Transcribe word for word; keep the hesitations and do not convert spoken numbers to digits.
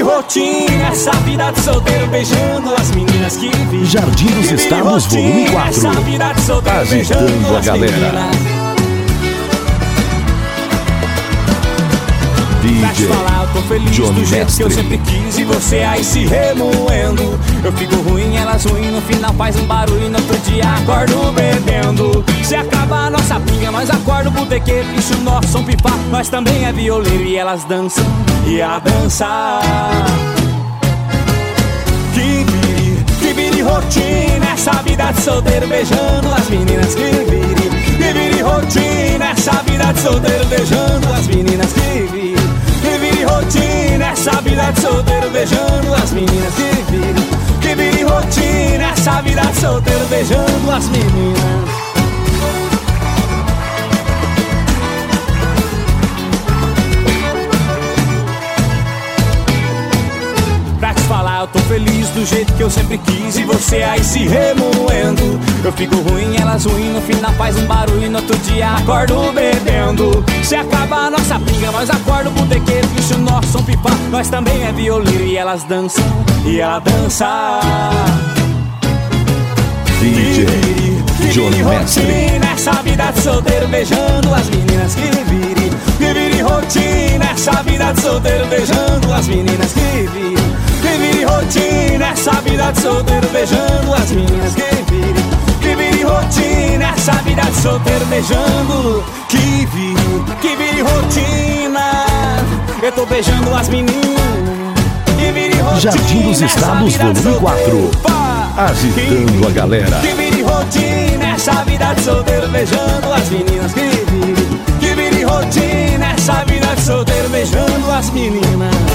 rotina, essa vida de solteiro beijando as meninas que vive. Jardim dos Estados, volume quatro. Essa vida de solteiro Agitando beijando a as galera. meninas. Pra te D J falar, eu tô feliz Johnny do jeito que eu Mestre. sempre quis. E você aí se remoendo. Eu fico ruim, elas ruim. No final faz um barulho e no outro dia acordo bebendo. Se acaba a nossa briga, nós acorda o botequeiro. Bicho nosso, som pipá, nós também é violeiro. E elas dançam, e a dança que vire, que vire rotina, essa vida de solteiro beijando as meninas. Que vire, que vire rotina, essa vida de solteiro beijando as meninas. Que vire, que vire rotina, essa vida de solteiro beijando as meninas. Que vire, que vire rotina, essa vida de solteiro beijando as meninas. Pra te falar, eu tô feliz do jeito que eu sempre quis. E você aí se remoendo. Eu fico ruim, elas ruim. No final faz um barulho e no outro dia acordo bebendo. Se acaba a nossa briga, nós acorda o botequeiro. Bicho nosso, som pipá, nós também é violeiro. E elas dançam, e ela dança D J Johnny Mestre. rotina, essa vida de solteiro beijando as meninas. Que vire, que vire rotina, essa vida de solteiro beijando as meninas. Que vire, que vire rotina, essa vida de solteiro beijando as meninas. Que vire, que vire rotina, essa vida de solteiro beijando. Que vire, que vire rotina, eu tô beijando as meninas. Que vire rotina, Jardim dos Estados, essa vida de volume quatro. solteiro. Agitando a galera. Que vire rotina, essa vida de solteiro beijando as meninas. Que vire, que vire rotina, essa vida de solteiro beijando as meninas.